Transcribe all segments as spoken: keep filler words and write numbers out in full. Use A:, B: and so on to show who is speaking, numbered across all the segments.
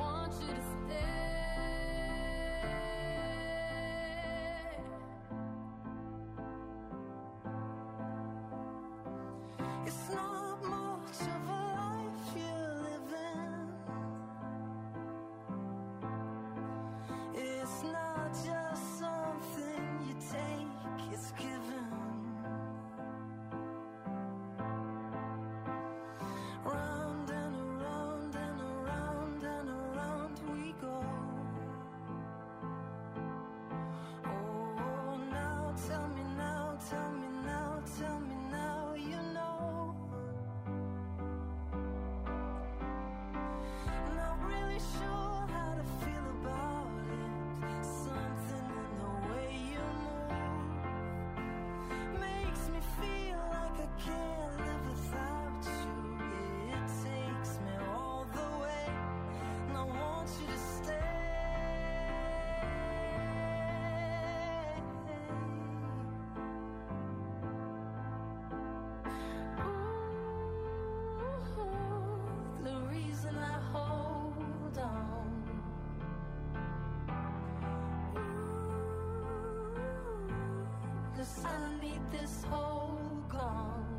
A: want you to stay. It's not much of a life you're living. It's not just something you take, it's given. Round and around and around and around we go. Oh, now tell me now, tell me now, tell me now, you know. Not really sure how to feel about it. Something in the way you move makes me feel like I can't live without you. It takes me all the way, and I want you to stay. Ooh, the reason I hold on. Ooh, 'cause I need this whole gone.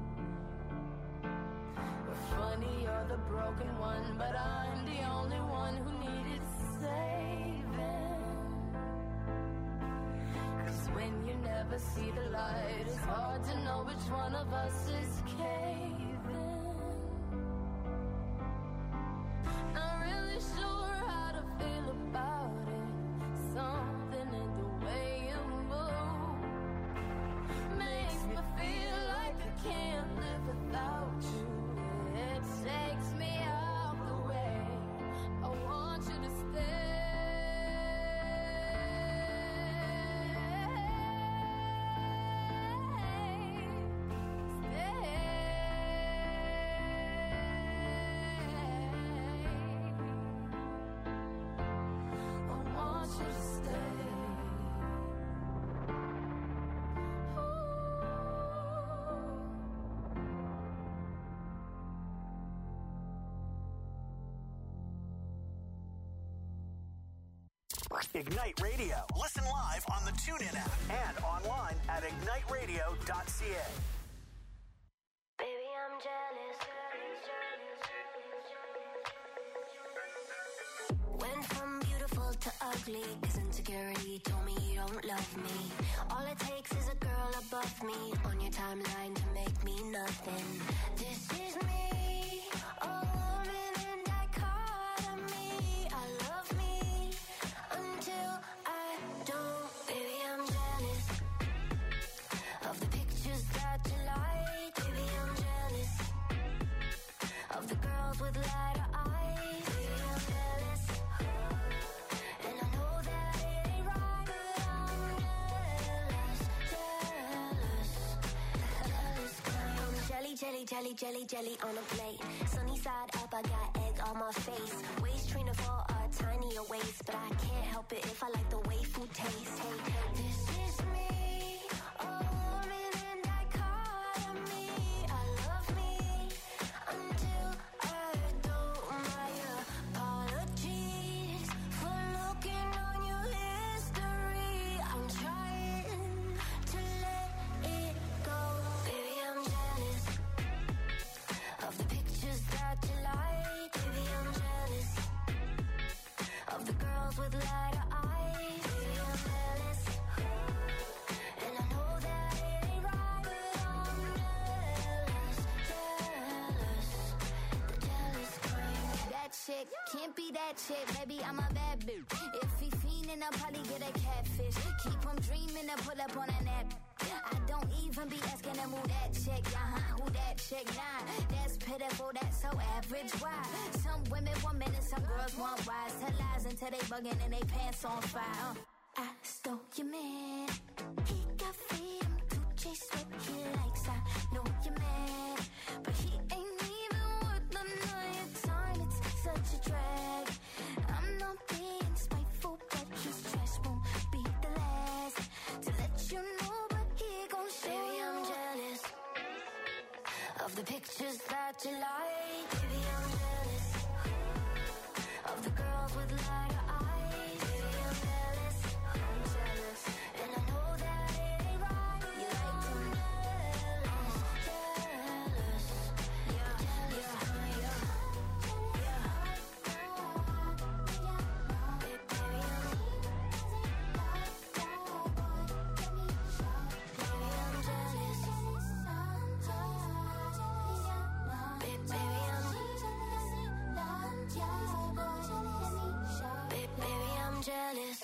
A: Funny, you're the broken one, but I'm the only one who needed saving. 'Cause when you never see the light, it's hard to know which one of us is caving. Not really sure how to feel about it. Something in the way you move makes me feel like I can't live without you. It takes me out the way. I want you to stay. Stay. I want you to stay.
B: Ignite Radio. Listen live on the TuneIn app and online at ignite radio dot c a.
C: Baby, I'm jealous. Went from beautiful to ugly, 'cause insecurity told me you don't love me. All it takes is a girl above me on your timeline to make me nothing. This is me, a woman in dichotomy. I love me until I don't. Baby, I'm jealous of the pictures that you like. Baby, I'm jealous of the girls with lighter eyes. Baby, I'm jealous, and I know that it ain't right, but I'm jealous, jealous, jealous. I'm jelly, jelly, jelly, jelly, jelly on a plate. Sunny side up, I got egg on my face. Waist trainer for a tinier waist, but I can't help it if I like the way food tastes. Hey, hey, this is me, a woman in dichotomy. I love me until I don't. My apologies for looking on your history. I'm trying to let it go. Baby, I'm jealous of the pictures that you like. Baby, I'm jealous of the girls with lighter eyes. Baby, I'm jealous, and I know that it ain't right, but I'm jealous, jealous, the jealous kind. That chick can't be that chick, baby, I'm a bad bitch. If he fiendin', I'll probably get a catfish. Keep him dreaming to pull up on a nap. I don't even be asking him who that chick, uh-huh, who that chick, nah. That's pitiful, that's so average, why? Some women want men and some girls want wise. Tell lies until they bugging and they pants on fire. uh. I stole your man, he got freedom to chase what he likes. I know you're mad, but he ain't even worth the night time. It's such a drag. I'm not being spiteful, but his trash won't be the last to let you know. Of the pictures that you like, baby, I'm jealous of the girl. with lighter eyes. Baby, I'm jealous, I'm jealous, and I know that it ain't right. You like to jealous, jealous, yeah, jealous, yeah, yeah, yeah. Baby, baby, I'm jealous.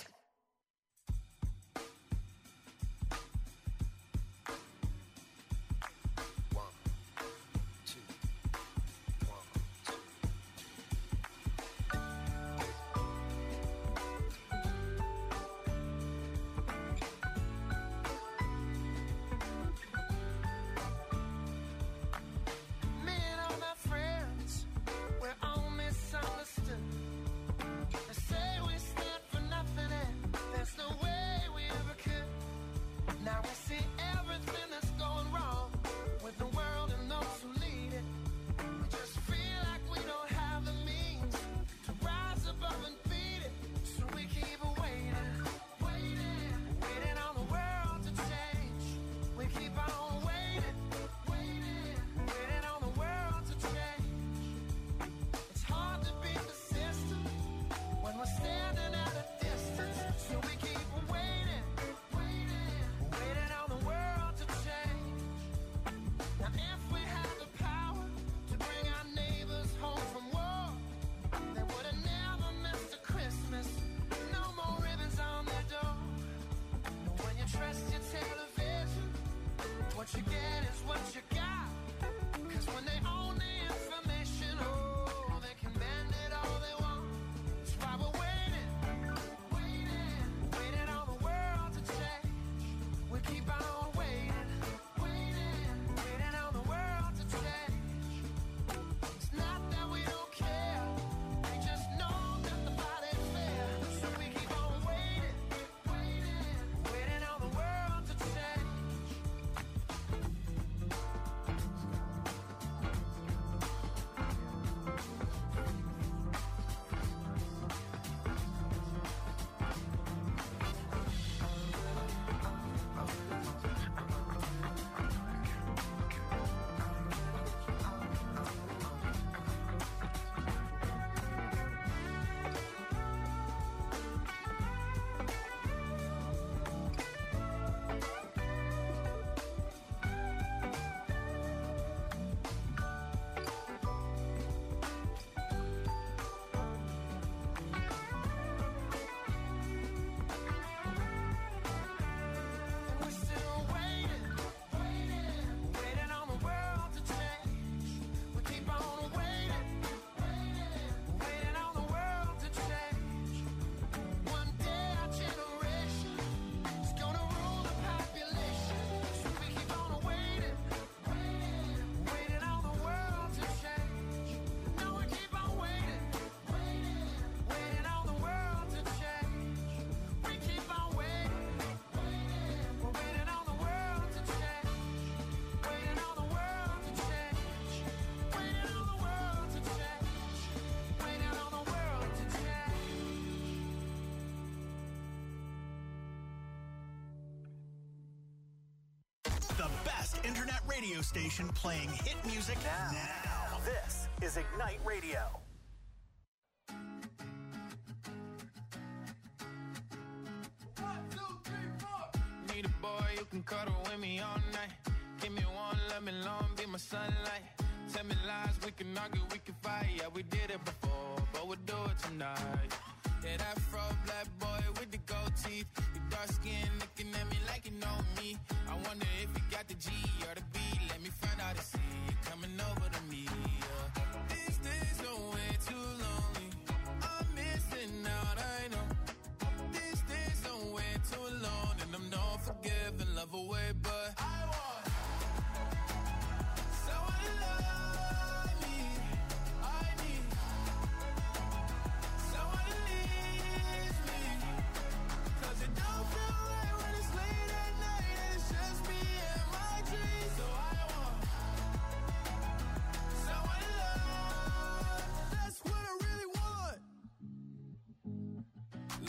C: What you get is what you got. Cause when they own the information, oh, they can bend it all they want. That's why we're waiting, waiting, waiting on the world to change. We keep on waiting, waiting, waiting on the world to change. It's not that we don't care, we just know that the fight ain't fair. So we keep on waiting, waiting, waiting on the world to change.
B: The best internet radio station playing hit music now. now. This is Ignite Radio.
D: One, two, three, four. Need a boy who can cuddle with me all night. Give me one, let me long, be my sunlight. Tell me lies, we can argue, we can fight. Yeah, we did it before, but we'll do it tonight. Yeah, that fro black boy with the gold teeth. You dark skin looking at me like you know me. I wonder if you got the G or the B. Let me find out and see you coming over to me. Yeah. These days are way too lonely. I'm missing out, I know. These days are way too long, and I'm not forgiving, love away, but I want someone to love me. I need someone to leave me. Cause it don't feel right when it's late at night and it's just me and my dreams. So I want someone to love. That's what I really want.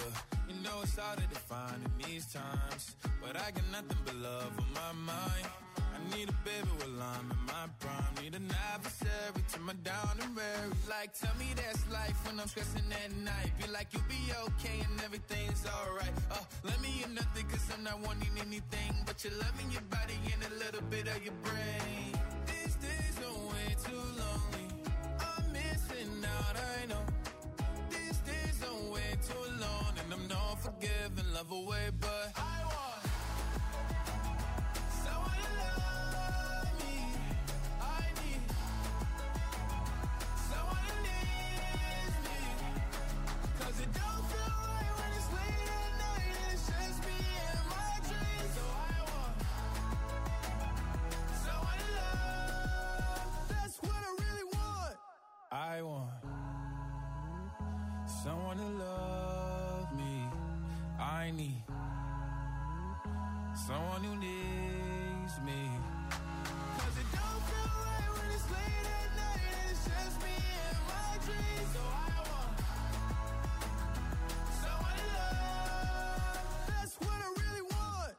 D: yeah. You know it's hard to define in these times, but I got nothing but love on my mind. I need a baby while I'm in my prime. Need an adversary to my down and weary. Like, tell me that's life when I'm stressing at night. Be like, you'll be okay and everything's alright. Uh, let me in nothing cause I'm not wanting anything but your love in your body and a little bit of your brain. These days are way too lonely. I'm missing out, I know. These days are way too long and I'm not forgiving love away, but I want someone to love me. I need someone who needs me. Cause it don't feel right when it's late at night and it's just me and my dreams. So I want someone to love. That's what I really want. I want someone to love me. I need someone who needs me. Cause it don't feel right when it's late at night and it's just me and my dreams. So I want someone to love. That's what I really want.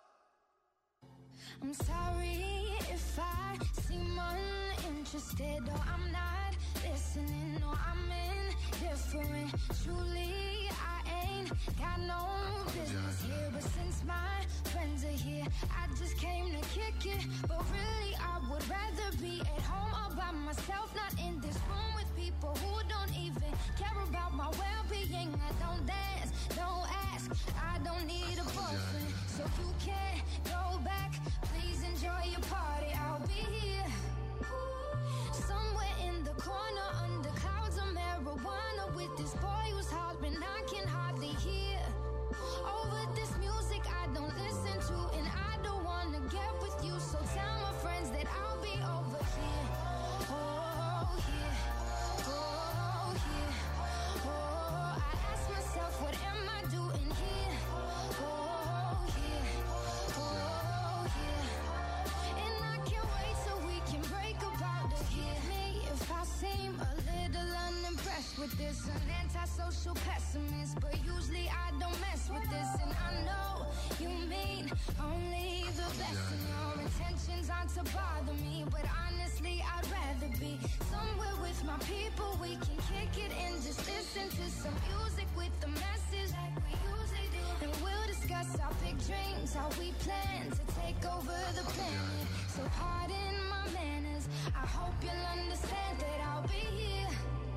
C: I'm sorry if I seem uninterested or I'm not listening or I'm indifferent. Truly, I ain't got no business here, but since my friends are here, I just came to kick it. But really, I would rather be at home all by myself, not in this room with people who don't even care about my well-being. I don't dance, don't ask, I don't need a boyfriend, so you can't go back. Please enjoy your party, I'll be here somewhere in the corner under clouds of marijuana with this boy who's hollering I can hardly hear. Over this music I don't listen to and I don't wanna get with you, so tell my friends that I'll be over here. Oh, here. Oh, here. Oh, I ask myself, what am I doing here? Oh, here. Oh, here. And I can't wait so we can break about it here. Me, if I seem a little unimpressed with this, an antisocial pessimist, but usually I don't mess with this. And I know you mean only the best, and your intentions aren't to bother me, but honestly I'd rather be somewhere with my people. We can kick it and just listen to some music with the message like we usually do, and we'll discuss our big dreams, how we plan to take over the planet. So pardon my manners, I hope you'll understand that I'll be here,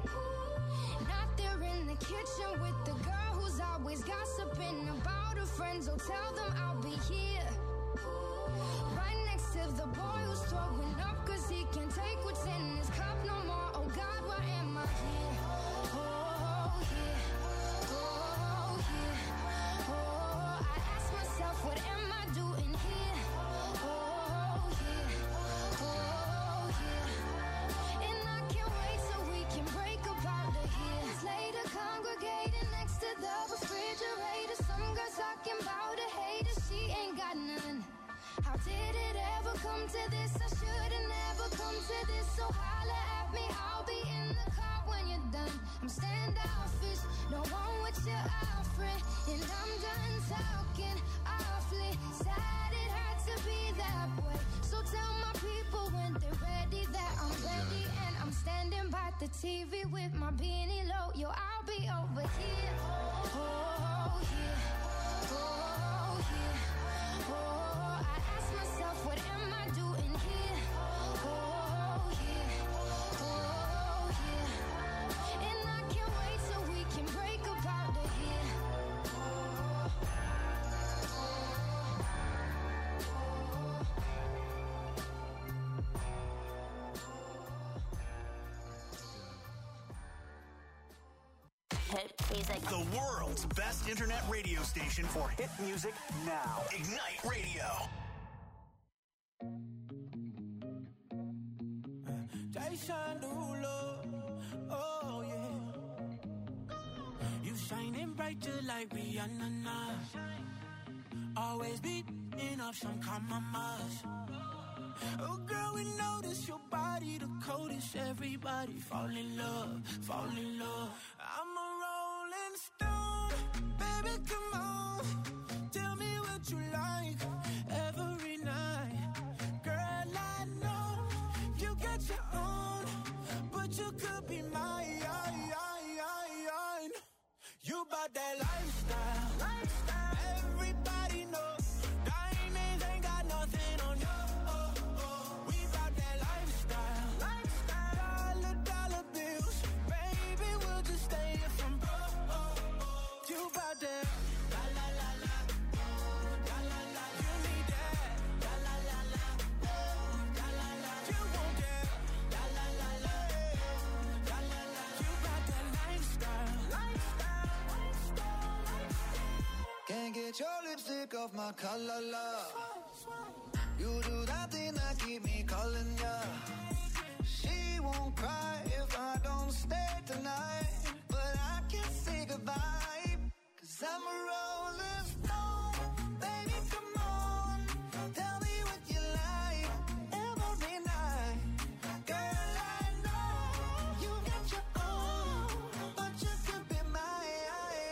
C: not there in the kitchen with the girl who's always gossiping about her friends. Oh, tell them I'll be here right next to the boy who's throwing up cause he can't take what's in his cup no more. Oh God, why am I here? Oh, here. Oh, here. Oh, I ask myself, what am I doing here? Oh, here. Oh, here. And I can't wait so we can break about the years later, congregating next to the refrigerator. Some girls talking about a hater, she ain't got none. How did it ever come to this? I should've never come to this. So holla at me, I'll be in the car when you're done. I'm standoffish, no one with your offering, and I'm done talking awfully. Sad it had to be that way. So tell my people when they're ready that I'm ready, and I'm standing by the T V with my beanie low. Yo, I'll be over here. Oh, here. Oh, here. Oh, I ask myself, what am I doing here? Oh, here. Oh, here. And I can't wait so we can break about the here.
E: Hit music.
B: The world's best internet radio station for hit music now. Ignite Radio.
F: Jason Derulo, oh yeah. You shining bright just like Rihanna now. Always beating up some compromise. Oh girl, we notice your body the coldest. Everybody fall in love, fall in love. I'm a rolling stone, baby. about that lifestyle. lifestyle. Everybody knows diamonds ain't got nothing on you. Oh, oh. We about that lifestyle. lifestyle. Dollar, dollar bills. Baby, we'll just stay here from broke. Oh, oh. You about that. La, la, la, la. La, la, la. You need that. La, la, la, la. La, la, la. You want that. La, la, la, la. La, la, la. You about that lifestyle. Lifestyle. Lifestyle. Lifestyle.
G: Can't get your lipstick off my collar, love. You do that thing that keep me calling ya. She won't cry if I don't stay tonight, but I can say goodbye, cause I'm a rolling stone. Baby, come on, tell me what you like every night. Girl, I know you got your own, but you could be mine.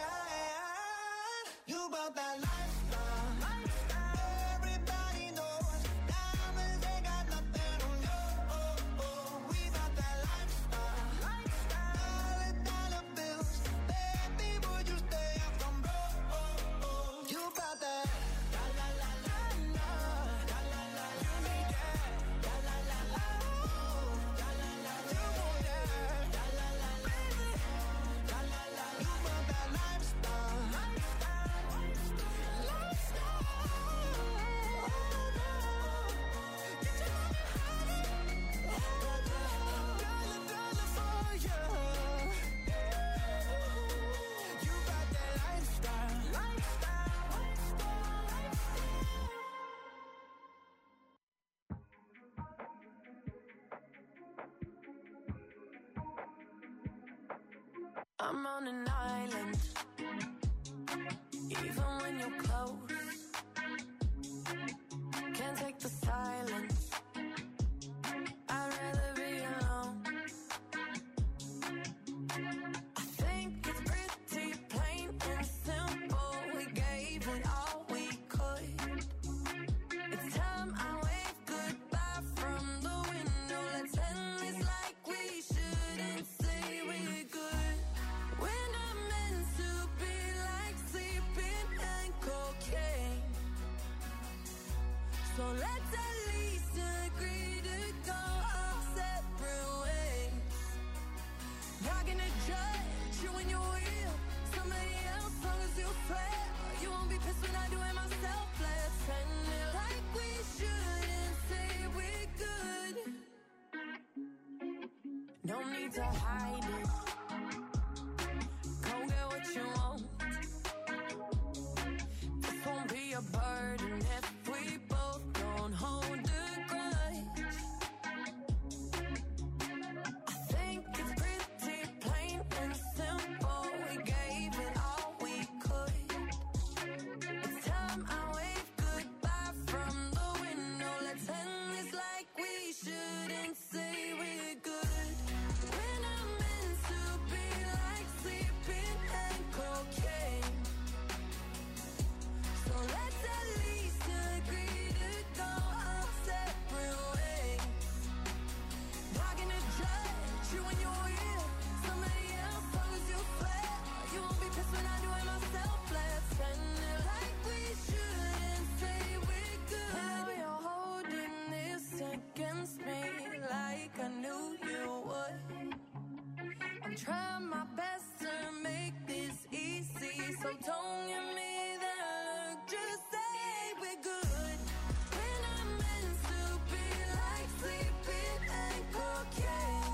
G: You about that lifestyle. lifestyle. Everybody knows diamonds ain't got nothing on you. Oh, oh. We about that lifestyle. lifestyle. Dollar, dollar bills. Baby, would you stay up from broke? Oh, oh. You about that. La, la, la, la, la. La, la, la. You need that. La, la, la, la. La, la, la. You want that. La, la, la, baby. La, la, la. You about that lifestyle. Lifestyle. Lifestyle. Get your money higher. Dollar, dollar for you. You about that lifestyle. Lifestyle.
A: I'm on an island, even when you're close. Can't take the silence. I'd rather be alone. I think it's pretty plain and simple. We gave it all we could. It's time I wave goodbye from the window. Let's end this like we shouldn't say we're good. We're not meant to be like sleeping and cocaine. So let's at least agree to go our separate ways. Not gonna judge you when you're real. Somebody else, long as you swear. You won't be pissed when I do it myself. Let's end it like we shouldn't say we're good. No need to hide it. Go get what you want. This won't be a burden if we both don't hold a grudge. I think it's pretty plain and simple. We gave it all we could. It's time I wave goodbye from the window. Let's end this like we shouldn't say we're good. We're not meant to be like sleeping and cocaine. So let's at least agree to go our separate ways. Not gonna judge you when you're real. Somebody else, long as you swear. You won't be pissed when I do it myself. Let's end it like we shouldn't say we're good. Now you're holding this against me like I knew you would. I'm trying my best to make this easy, so don't give me that look. Just say we're good. We're not meant to be like sleeping and cocaine.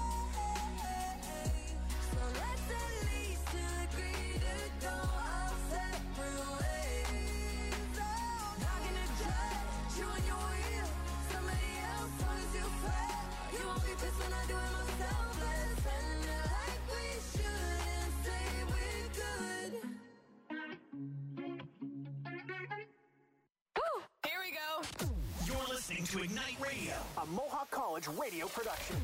A: So let's at least agree to go our separate ways. Not gonna judge you when you're real. Somebody else, long as you swear. You won't be pissed when I do it myself. Let's end it like we shouldn't say we're good. Woo! Here we go.
B: You're listening to Ignite Radio, a Mohawk College radio production.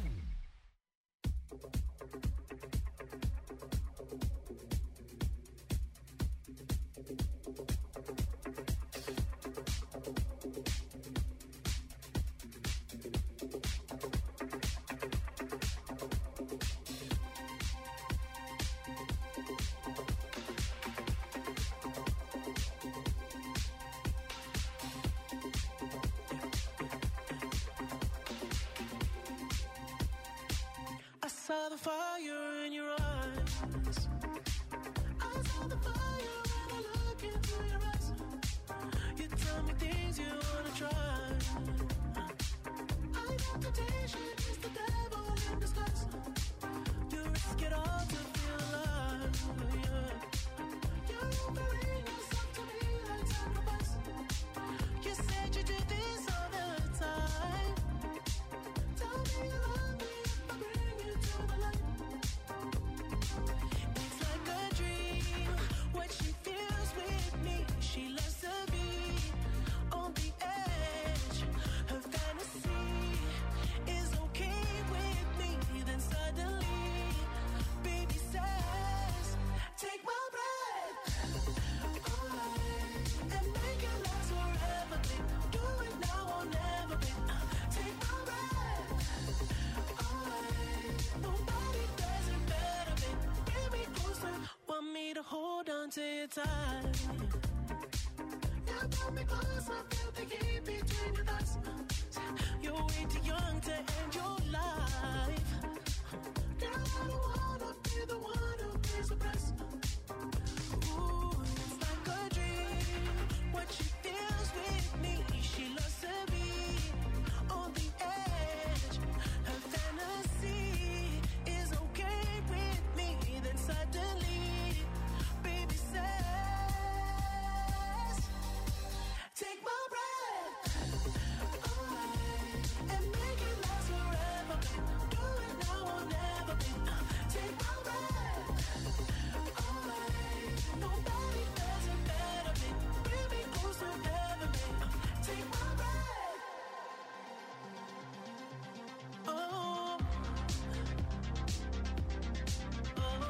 F: saw the fire in your eyes. I saw the fire when I look into your eyes. You tell me things you wanna try. I know temptation is the devil in disguise. You risk it all to feel alive. Yeah. You're offering yourself to me like sacrifice. You said you did this all the time. Tell me you love me if I bring you to the light. It's like a dream what she feels with me. She loves to be on the edge. Her fantasy is okay with me. Then suddenly, baby says, take my breath away and make it last forever, babe. Do it now or never, babe. Take my breath away. Nobody does it better, babe. Bring me closer. Want me to hold on to your tight. Yeah, pull me close. I feel the heat between your thighs. You're way too young to end your life. Girl, I don't wanna be the one who pays the price. Ooh, it's like a dream what she feels with me. She loves to be on the edge. Her fantasy is okay with me. Then suddenly, baby says, take my breath away and make it last forever, babe. Do it now or never, babe. Take my breath away. Nobody does it better, babe. Bring me closer ever, babe. Take my breath. Oh, oh,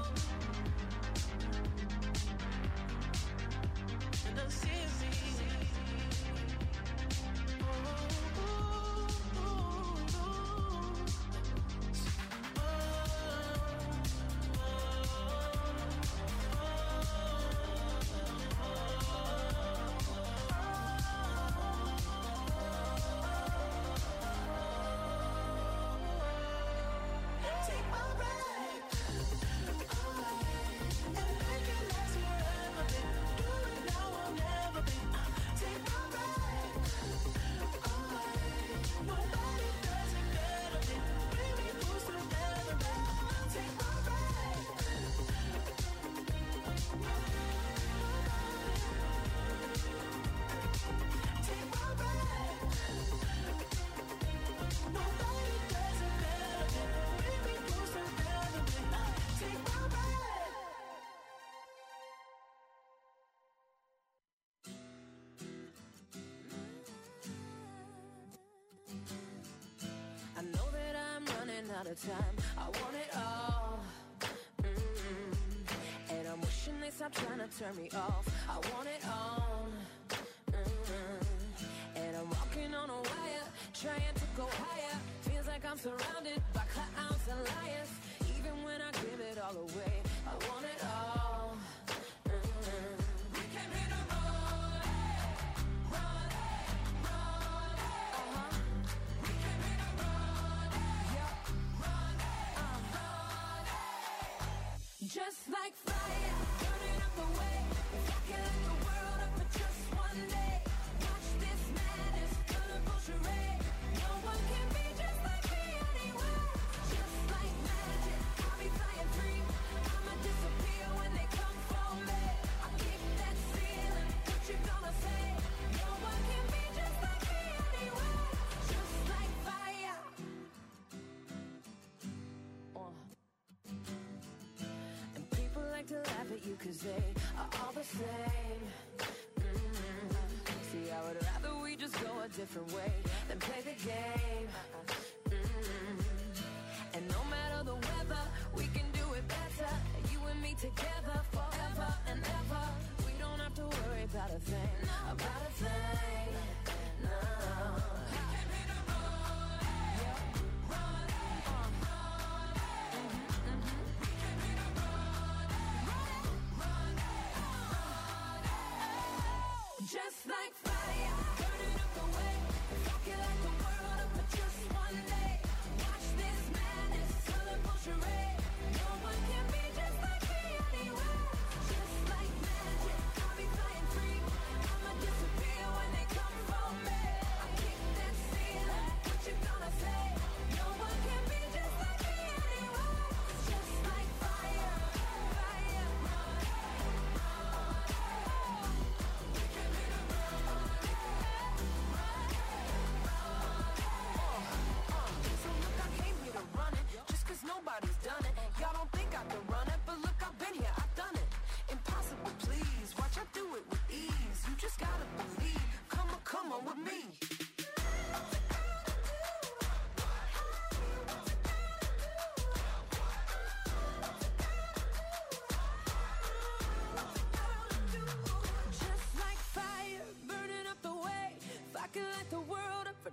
F: and I see me. Take my breath away and make it last forever, babe. Do it now or never, babe. Take my breath away. Nobody does it better, babe. Bring me closer ever, babe. Take my breath. Take my breath. Nobody does it better, babe. Bring me closer ever, babe. Take my breath.
A: I know that I'm running out of time. I want it all. Mm. And I'm wishing they stop trying to turn me off. I want it all. Mm. And I'm walking on a wire, trying to go higher. Feels like I'm surrounded by clowns and liars. Even when I give it all away, I want it all. Mm. We came here to run, run, run. Uh-huh. We came here to run, yeah, run, uh, run. Just like fire, burning up the way. If I can light the world up for just one day, watch this madness, colorful charade. No one can be just like me anyway. Just like magic, I'll be flying free. I'ma disappear when they come for me. I'll keep that ceiling, what you gonna say? No one can be just like me anyway. Just like fire. Uh. And people like to laugh at you cause they are all the same. Mm. See, I would rather we just go a different way than play the game. Mm. And no matter the weather, we can do it better. You and me together forever and ever. We don't have to worry about a thing, about a thing. No. Just like fire, burning up the way. If I can light the world up for just one day, watch this madness, colorful charade.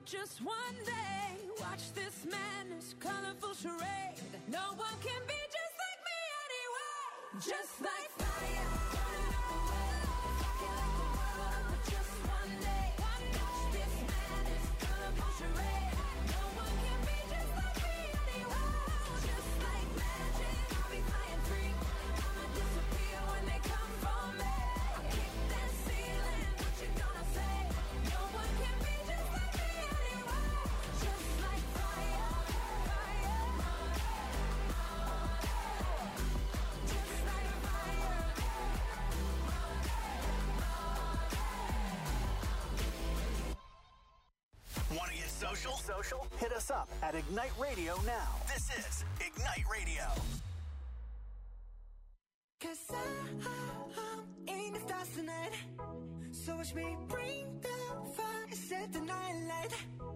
H: just one day. Watch this madness, colorful charade. No one can be just like me anyway. Just like fire, burning up the world, rocking like the world, but just one day. Watch this madness, colorful charade. No one can be just like me anyway. Just like magic, I'll be flying free. I'ma disappear when they come for me. I'll kick that ceiling, what you gonna say? No one can be just like me anyway. Just like fire, fire. Just like fire.
B: Want to get social? Social? Hit us up at Ignite Radio now. This is Ignite Radio.
G: Cause I, I'm in the stars tonight. So watch me bring the fire, set the night light.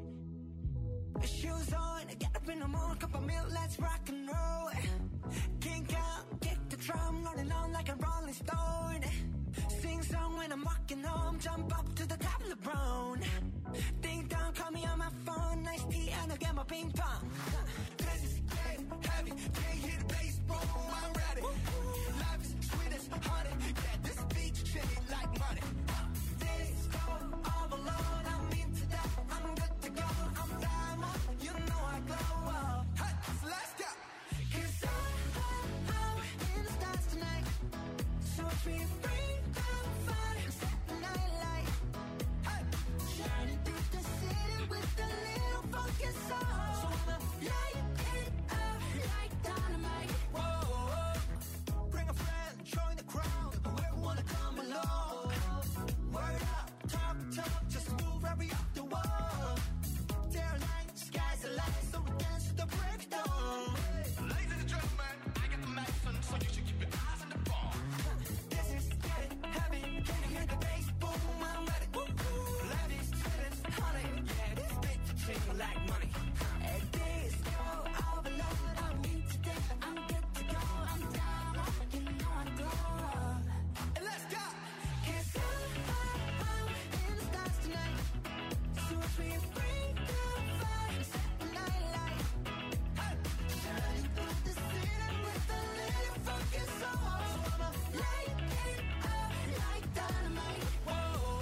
G: Shoes on, get up in the morning, cup of milk, let's rock and roll. Kink out, get the drum, rolling on like a rolling stone. Sing song when I'm walking home, jump up to the top of the brown. Ding dong, call me on my phone, nice tea and I'll get my ping pong. This is getting heavy, can't hear the bass, boom, I'm ready. Life is sweet as honey, yeah, this beach shitty like money. This go all alone, I'm into that, I'm good to go, I'm diamond, you know I glow up. Hey, so let's go. Cause I, I'm in the stars tonight, so watch me bring the fire, set the night light. Hey, shining through the city with a little funky soul. So I'ma light it up like dynamite. Whoa, bring a friend, join the crowd, whoever wanna come along. Word up, talk, talk, just move every up the wall. There light, sky's the light, so we dance to the break of dawn.
D: Ladies and gentlemen, I got the medicine, so you should keep your eyes on the ball.
G: This is getting heavy, can you hear the bass? Boom, I'm ready. Ladies, students, honey, yeah, this beat chicken like money. At this go overload, I'm into that, I'm good to go, I'm down, you know I glow. And let's go. Cause I'm, I'm in the stars tonight, so watch me bring the fire, set the night light. Hey, shining through the city with a little funky soul. So I'ma light it up like dynamite. Whoa,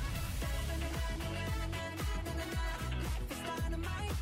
G: life is dynamite.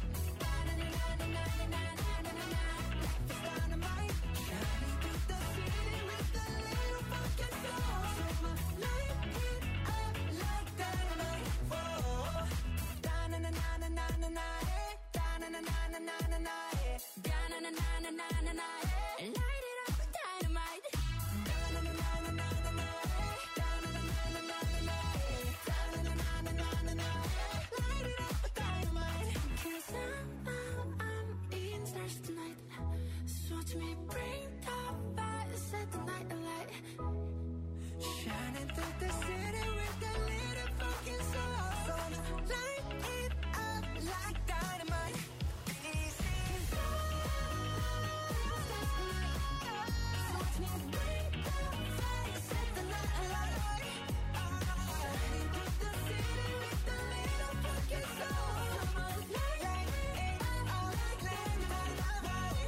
G: Life is dynamite. Shining through the city with a little funky soul. So I'ma light it up like dynamite. Whoa, da-na-na-na-na-na-na, eh. Da-na-na-na-na-na-na, eh. Da-na-na-na-na-na-na, eh. Light it up with dynamite. Da-na-na-na-na-na-na, eh. Da-na-na-na-na-na-na, eh. Da-na-na-na-na-na-na, eh. Light it up with dynamite. 'Cause I'm, I'm, I'm in stars tonight. So watch me bring the fire, set the night alight. Shining through the city with a little funky soul. So light it up like dynamite. This is so watch me bring the fire, set the night alight. Shining through the city with a little funky soul. So light it up like dynamite.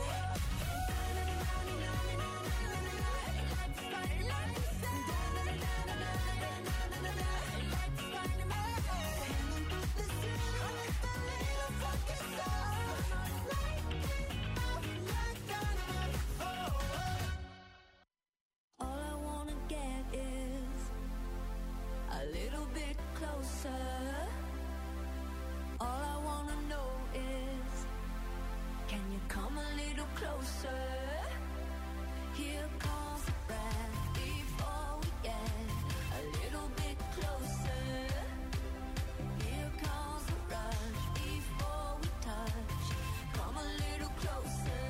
G: All I wanna get is a little bit closer. All I wanna know is, can you come a little closer? Here comes the breath before we get a little bit closer. Here comes the rush before we touch. Come a little closer.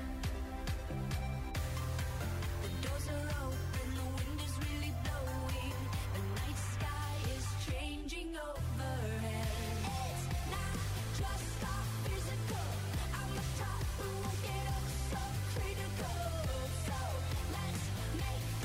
G: The doors are open, the wind is really blowing. The night sky is changing overhead. It's not just our physical. I'm a top who won't get up so critical. So let's make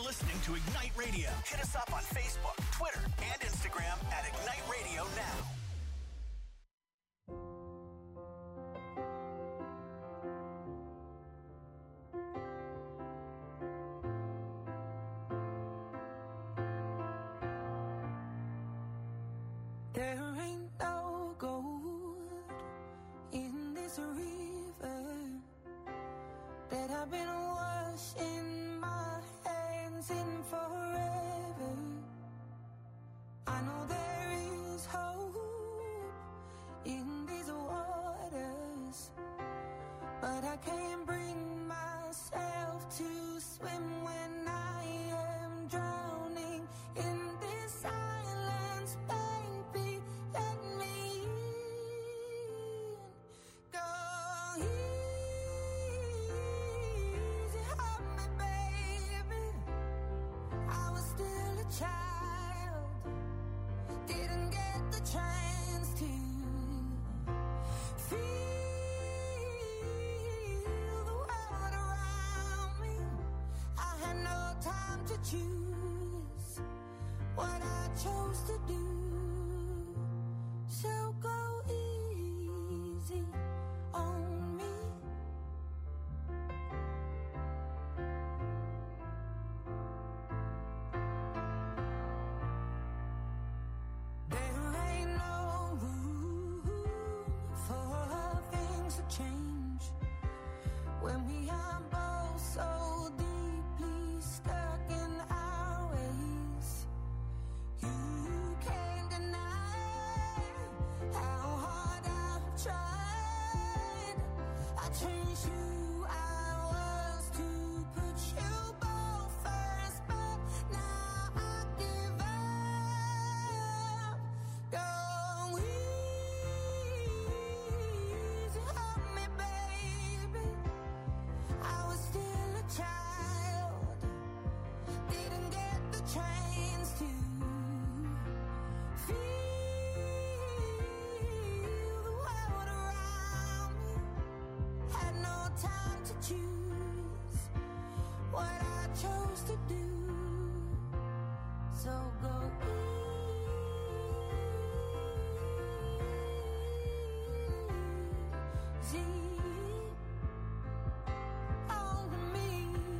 B: You're listening to Ignite Radio. Hit us up on Facebook, Twitter, and Instagram at Ignite Radio Now.
F: There ain't no gold in this river that I've been washing my hands in forever. I know there is hope in these waters, but I can't bring myself to swim when I am drowning in this silence. Baby, let me in. Go easy on me, baby. I was still a child, didn't get the chance to feel the world around me. I had no time to choose what I chose to do. So go easy on me. There ain't no room for things to change when we are both so deeply stuck in our ways. You can't deny how hard I've tried. I changed who I was to put you both first, but now I give up. Go easy on me, baby. I was still a child, didn't get the chance to feel the world around me. Had no time to choose what I chose to do. So go easy on me.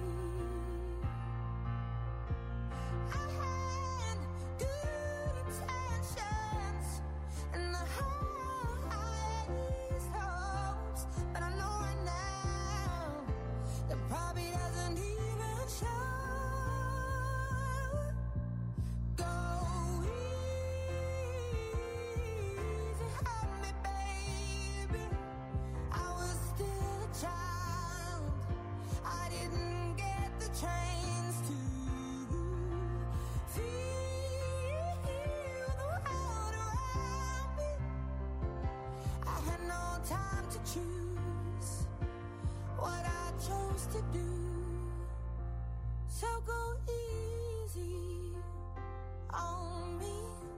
F: I had good intentions and the highest hopes, but I know right now that probably doesn't even show. Go easy on me, baby. I was still a child, I didn't get the chance to feel the world around me. I had no time to choose what I chose to do. So go easy on me.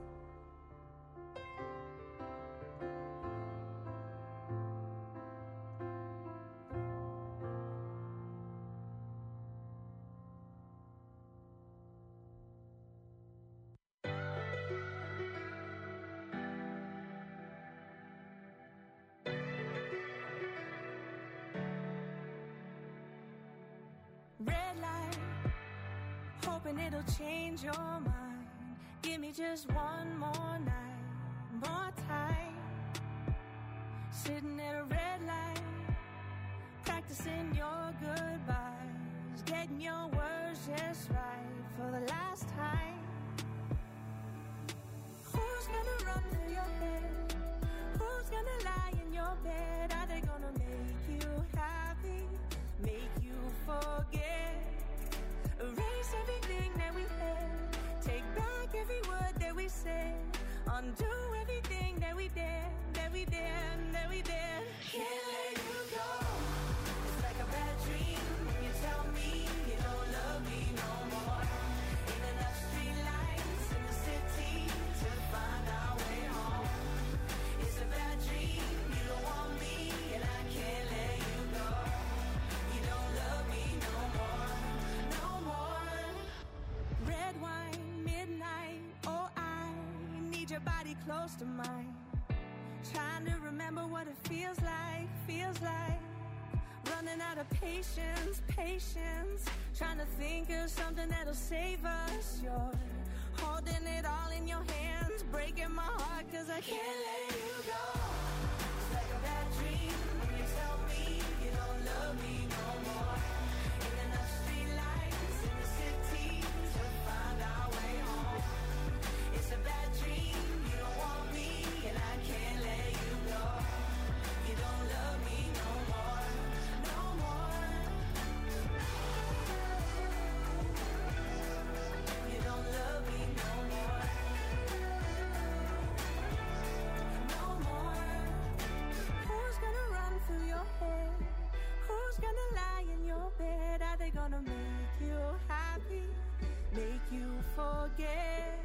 H: Red light, hoping it'll change your mind. Give me just one more night, more time. Sitting at a red light, practicing your goodbyes, getting your words just right for the last time. Who's gonna run through your head? Who's gonna lie in your bed? Are they gonna make you happy? Make you forget? Erase everything that we had. Take back every word that we said. Undo everything that we did, that we did, that we did. Can't let you go. It's like a bad dream when you tell me you don't love me no more. Ain't enough street lights in the city to find our way home. It's a bad dream, you don't want me, and I can't let you go. You don't love me no more, no more. need your body close to mine. Trying to remember what it feels like, feels like. Running out of patience, patience. Trying to think of something that'll save us. You're holding it all in your hands, breaking my heart cause I can't let you go. It's like a bad dream when you tell me you don't love me no more. Ain't enough streetlights in the city to find our way home. It's a bad dream, you don't want me and I can't let you go. You don't love me no more, no more. You don't love me no more, no more. Who's gonna run through your head? Who's gonna lie in your bed? Are they gonna make you happy, make you forget?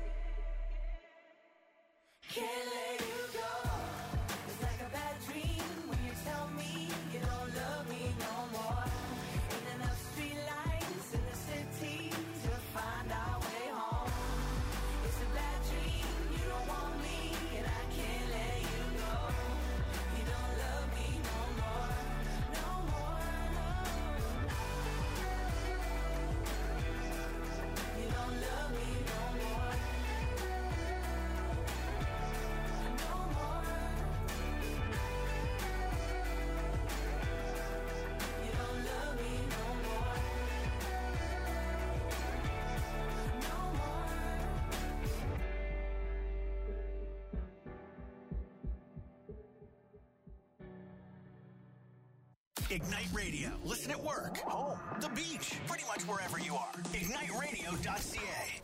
H: Can't let you go. It's like a bad dream when you tell me you don't love me no more. Ain't enough streetlights in the city to find our way home. It's a bad dream, you don't want me and I can't let you go. You don't love me no more, no more, no. You don't love me no more, no more. You don't love me no more, no more.
B: Ignite Radio. Listen at work, home, the beach, pretty much wherever you are. ignite radio dot c a.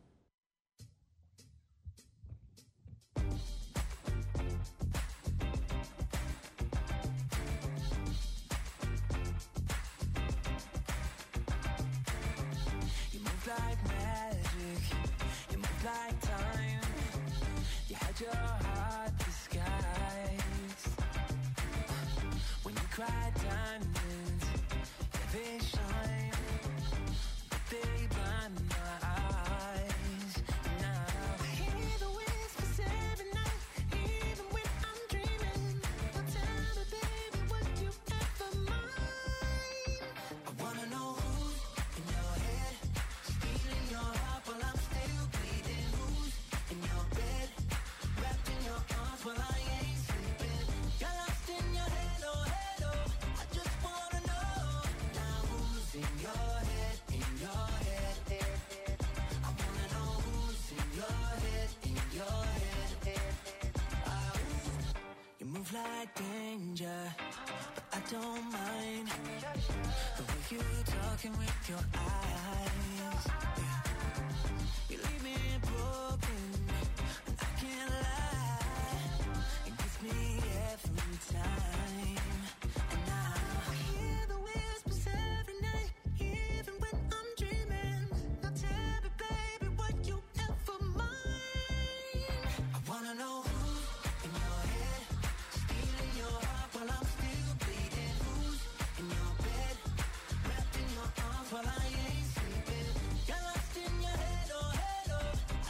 F: You move like magic, you move like time. You had your heart disguised. When you cry diamonds, yeah, they shine, but they blind my eyes. Now I hear the whispers every night, even when I'm dreaming. Now tell me, baby, would you ever mind? I wanna know who's in your head, stealing your heart while I'm still bleeding. Who's in your bed, wrapped in your arms while I ain't sleeping. You're lost in your head, oh head, oh. I just wanna know now who's in your head, in your head. I wanna know who's in your head, in your head. Ah, you move like danger, but I don't mind the way you talking with your eyes. Yeah. You leave me broken, and I can't lie. It gets me every time. And now I hear the whispers every night, even when I'm dreaming. Now tell me, baby, would you ever mind? I wanna know who's in your head, stealing your heart while I'm still bleeding. Who's in your bed, wrapped in your arms while I ain't sleeping. You're lost in your head, oh head, oh. I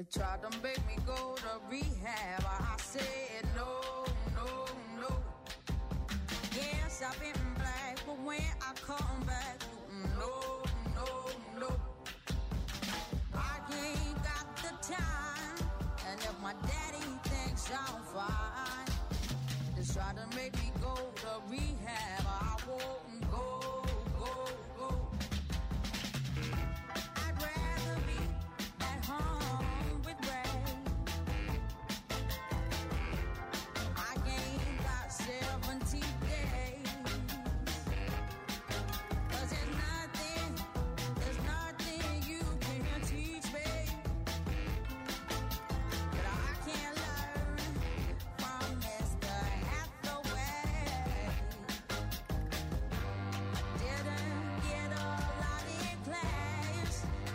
I: They tried to make me go to rehab. I said no, no, no. Yes, I've been black, but when I come back, no, no, no. I ain't got the time, and if my daddy thinks I'm fine, they try to make me go to rehab. I won't go, go, go. I'd rather be at home with Ray. I ain't got seventy days. 'Cause there's nothing, there's nothing you can teach me that I can't learn from Mister Hathaway. I didn't get a lot in class,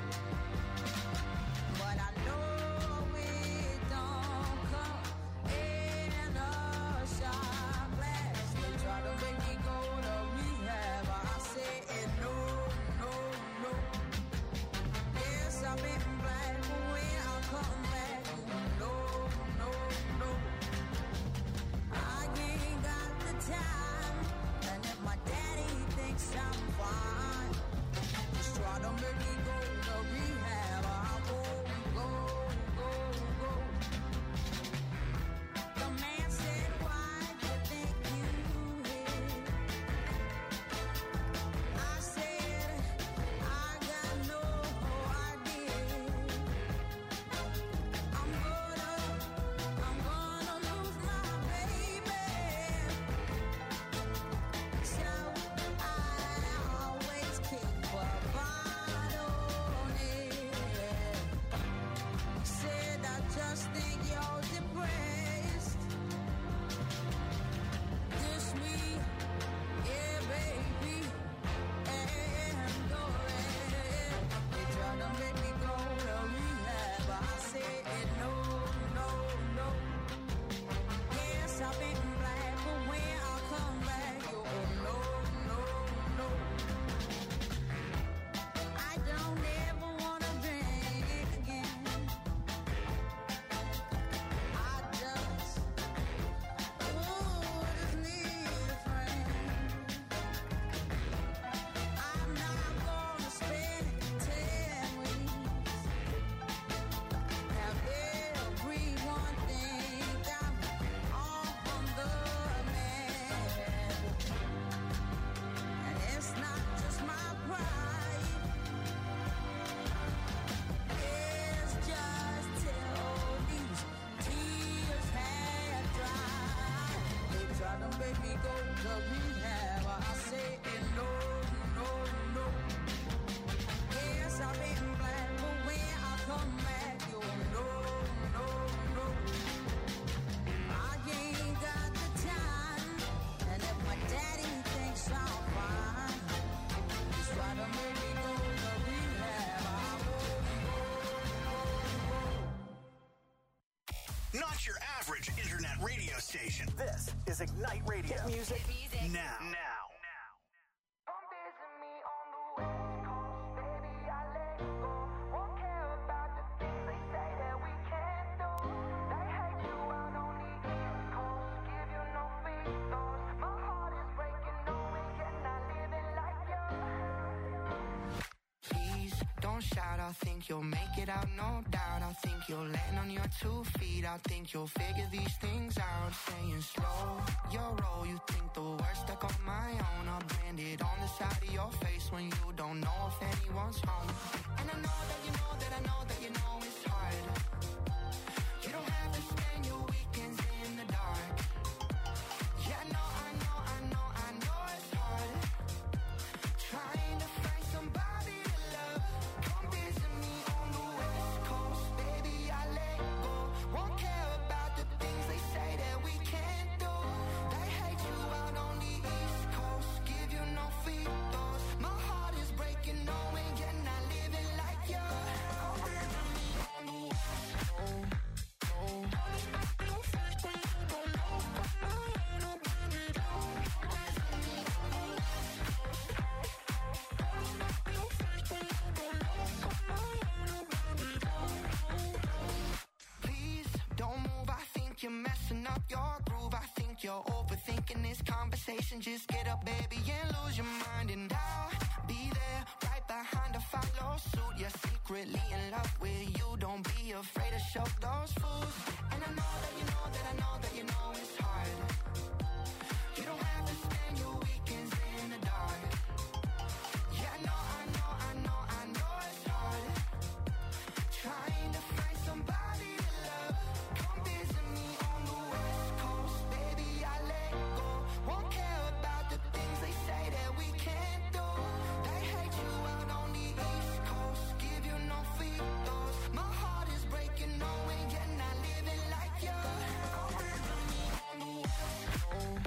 I: but I know it don't come in a shot glass. They try to make me go to rehab. I said no, no, no. Yes, I've been black, but when I come back, no, no, no. I ain't got the time, and if my daddy thinks I'm fine, just try to make me go to rehab. I won't go, go, go. The man said, why you think you hit? I said, I got no idea. I'm gonna, I'm gonna lose my baby. So I always keep a bottle on it. Said I just think you're depressed. This me, yeah, baby, and go red. They try to make me go to rehab. I said no, no, no. Yes, I've been black, but when I come back, you no, no, no. I don't ever wanna drink again. I just, ooh, just need a friend. I'm not gonna spend ten weeks. Have everyone think I'm all from the man. And it's not just my pride. It's just till these tears had dried. They try to make me go to rehab. I say no, no, no. Yes, I've been black, but when I come back, you no, no, no. I ain't got the time, and if my daddy thinks I'm fine, just try to make me go to rehab. I won't go, go, go.
B: Not your average internet radio station. This is Ignite Radio. Hit music, now. Now.
F: Come visit me on the West Coast, baby, I let go. Won't care about the things they say that we can't do. They hate you out on the East Coast, give you no free throws. My heart is breaking, knowing you're not living like you. Please don't shout, I think you'll make it out, no doubt. I think you'll land on your two feet. I think you'll figure these things out. Saying slow your roll, you think the worst stuck on my own. I'll brand it on the side of your face when you don't know if anyone's home. And I know that you know that I know that you know it's hard. You don't have to spend your weekends in the dark. Yeah, I know, I know, I know, I know it's hard. Trying to find somebody to love. Come visit me on the West Coast, baby, I let go. Won't care about the things they say that we can't do. They hate you out on the East Coast, give you no free throws. My heart is breaking, knowing you're not living like you. Come visit me
G: you're overthinking this conversation, just get up, baby, and lose your mind. And I'll be there, right behind to follow suit. You're secretly in love with you, don't be afraid to show those fools. And I know that you know that I know that you know it's hard. You don't have to spend your weekends in the dark. Yeah, I know, I know, I know, I know it's hard. Trying to find somebody to love. Come visit me on the West Coast, baby, I let go. Won't care about the things they say that we can't do. They hate you out on the East Coast, give you no free throws. My heart is breaking, knowing you're not living like you. Come visit me on the West Coast.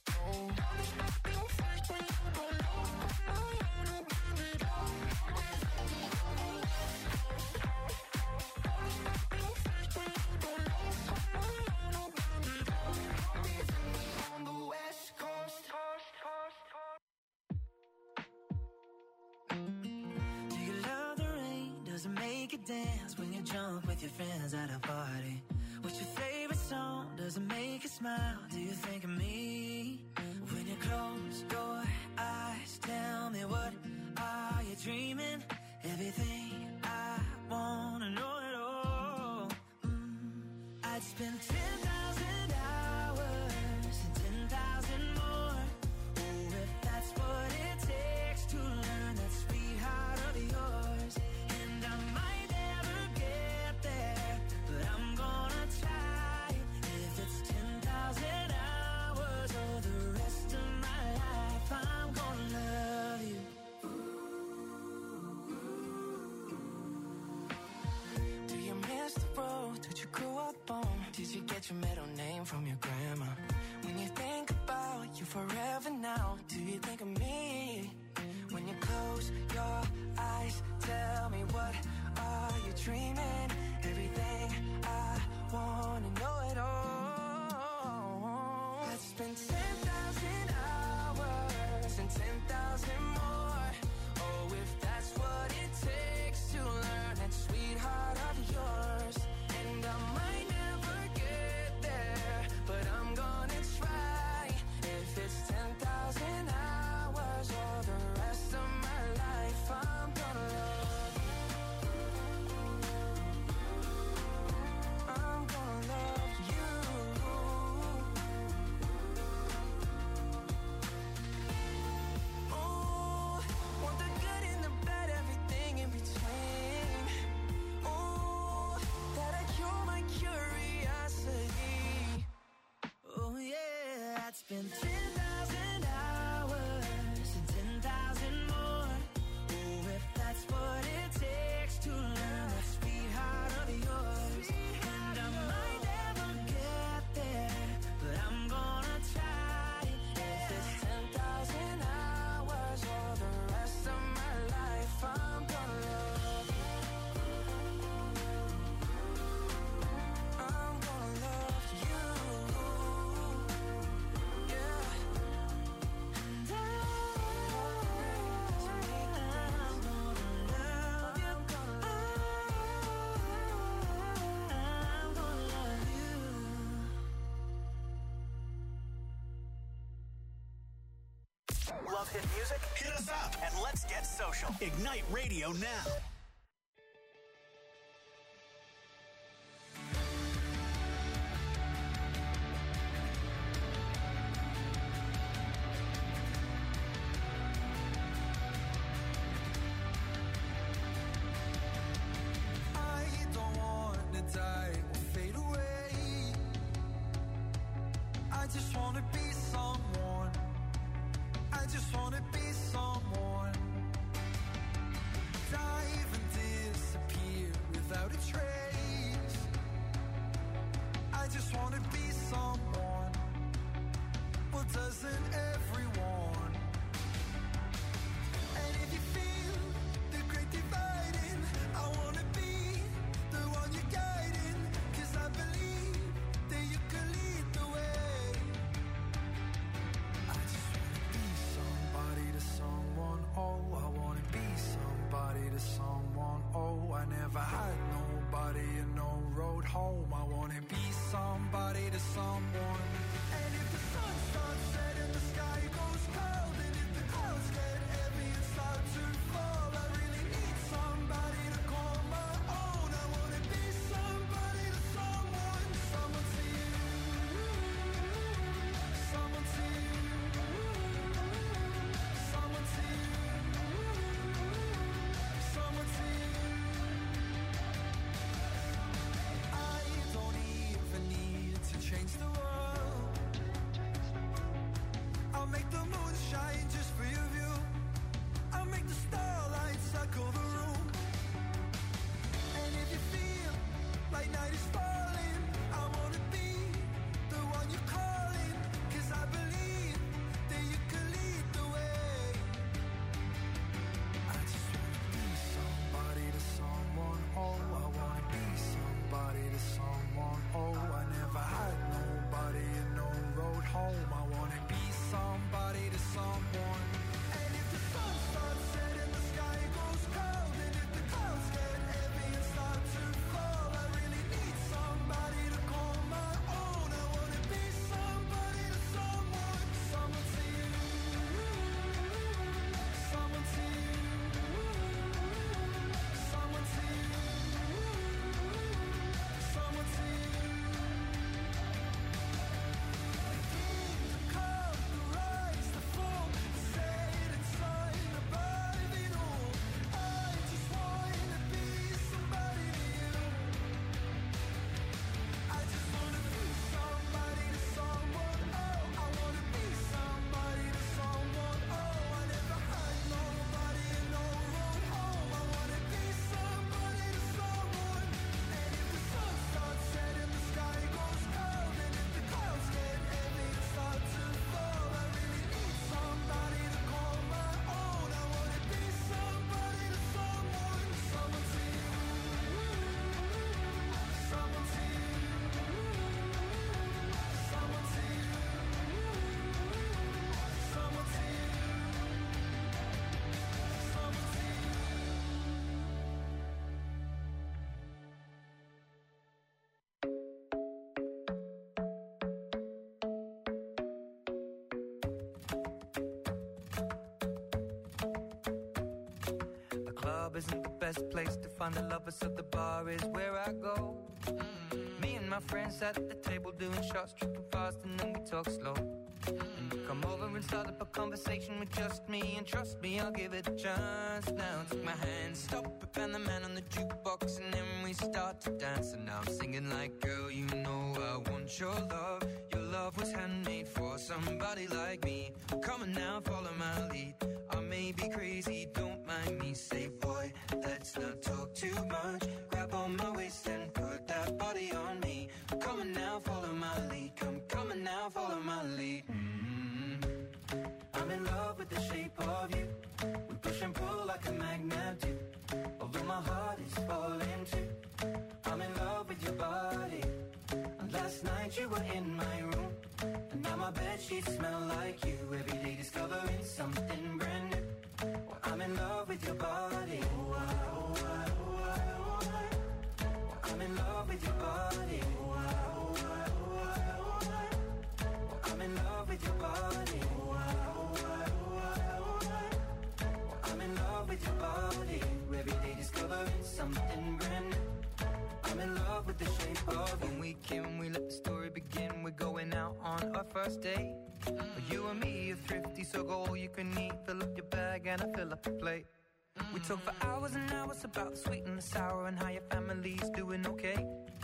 F: Dance when you jump with your friends at a party. What's your favorite song? Does it make you smile? Do you think of me? When you close your eyes, tell me what are you dreaming? Everything I wanna know it all. mm. I'd spend ten thousand hours and ten thousand more. Oh, if that's what it takes to learn that sweet heart of yours. And I might did you get your middle name from your grandma? When you think about you forever now, do you think of me? When you close your eyes, tell me what are you dreaming? Everything I wanna know it all. I'd spend ten thousand hours and ten thousand more. Oh, if that's what it takes to learn that sweetheart of yours. And I might never get there, but I'm gonna try. If it's ten thousand hours or the rest of my life, I'm gonna love you. I'm gonna love you. Oh, want the good and the bad, everything in between. Oh, that'll cure my curiosity. Oh yeah, I'd spend ten thousand hours and ten thousand more. Oh, if that's what it takes to learn that sweetheart of yours. And I might never get there, but I'm gonna try. If it's ten thousand hours or the rest of my life, I'm gonna love you. I'm gonna love you. Yeah. And I, I'm gonna love you. I'm gonna love you.
B: Love hit music? Hit us up and let's get social. Ignite Radio now.
F: I don't wanna die or fade away. I just wanna be someone. I just wanna be someone. Dive home. I wanna be somebody to someone. And if the sun starts setting, the sky goes cold, and if the clouds get heavy and start to fall, I really need somebody to call my own. I wanna be somebody to someone, someone to you, someone to you, someone to you, someone to you. I don't even need to change the world. I'll make the moon shine just for your view. I'll make the starlight circle the room. And if you feel like night is falling, I wanna be the one you're calling. 'Cause I believe that you can lead the way. I just wanna be somebody to someone. Oh, I wanna be somebody to someone. Oh, I never had nobody and no road home. I wanna be somebody to someone. And if the sun starts setting, the sky goes cold, and if the clouds get heavy and start to fall, I really need somebody to call my own. I wanna be somebody to someone, someone to you, someone to you, someone to you, someone to you. The come, the rise, the fall, the setting sun above it all. I just wanna be somebody to you. I just wanna be somebody to someone. Oh, I wanna be somebody to someone. Oh, I never had nobody and no road home. I wanna be somebody to someone. And if the sun starts setting, the sky goes cold, and if the clouds get heavy and start to fall, I really need somebody to call my own. I wanna be somebody to someone, someone to you, someone to you, someone to you, someone to you, someone to you.
J: The club isn't the best place to find the lovers, so the bar is where I go. Me and my friends at the table doing shots, tripping fast, and then we talk slow. And you come over and start up a conversation with just me, and trust me, I'll give it a chance. Now take my hand, stop it, and the man on the jukebox, and then we start to dance. And now I'm singing like, girl, you know I want your love. Your love was handmade for somebody like me. Come on now, follow my lead. I may be crazy, don't mind me. Say, boy, let's not talk too much. Grab on my waist and put that body on me. Come on now, follow my lead. Come, come on now, follow my lead. Mm-hmm. I'm in love with the shape of you. We push and pull like a magnet do. Although my heart is falling too. I'm in love with your body. And last night you were in my room, and now my bedsheets smell like you. Every day discovering something brand new. Well, I'm in love with your body. Oh, I, oh, I, oh, I, oh, I. Well, I'm in love with your body. Oh, I, oh, I, oh, I, oh, I. Well, I'm in love with your body. Oh, I, oh, I, oh, I, oh, I. Well, I'm in love with your body. Every day discovering something brand new. I'm in love with the shape of when we came, we let the story begin. We're going out on our first date. Mm. You and me are thrifty, so go all you can eat. Fill up your bag and I fill up the plate. Mm. We talk for hours and hours about the sweet and the sour, and how your family's doing okay.